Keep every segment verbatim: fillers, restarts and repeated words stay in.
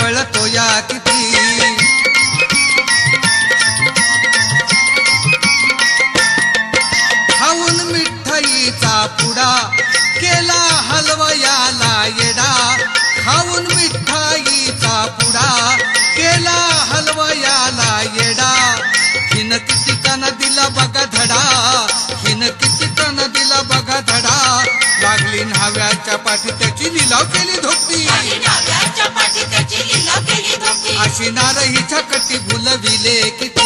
कळतो या किती. खाऊन मिठाईचा पुडा केला हलवयाला येडा. खाऊन मिठाईचा पुडा केला हलवयाला येडा. हिन किती काना दिला बघा धडा. हिन किती काना दिला बघा धडा. लागली न्हाव्याच्या पाठी त्याची लिलाव केली धोपटी. अशी नार हिच्या कटी भुलविले किती.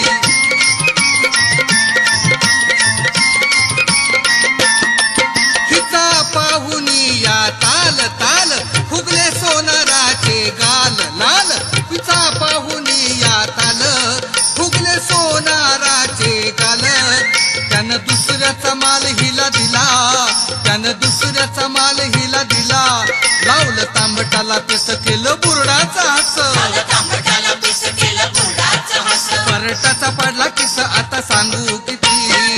हिचा पाहुनी या ताल ताल फुगले सोनाराचे गाल लाल. हिचा पाहुनी या ताल फुगले सोनाराचे गाल. त्यानं दुसऱ्याचा माल हिला दिला. त्यानं दुसऱ्याचा माल हिला दिला. लावलं तांबटाला पेस केलं बुरडाचा हस. परटाचा पडला किस आता सांगू किती.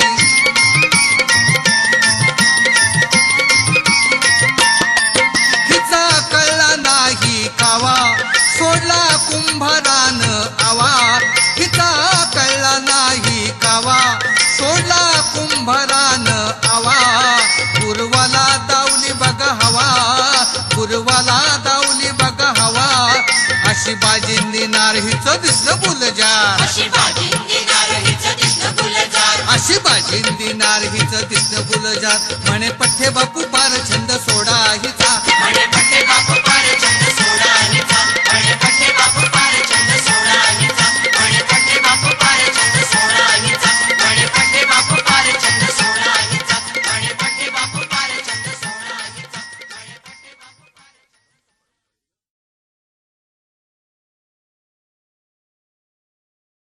हिचा कळला नाही कावा सोडला कुंभारान आवा. हिचा कळला नाही कावा सोडला कुंभारान आवा. पूर्वाला दावली बघा हवा. पूर्वाला दावली बघा हवा. अशी बाजिंदी नार हिचं दिसलं गुलजार. अशी बाजिंदी नार हिचं दिसलं गुलजार. म्हणे पठ्ठे बापू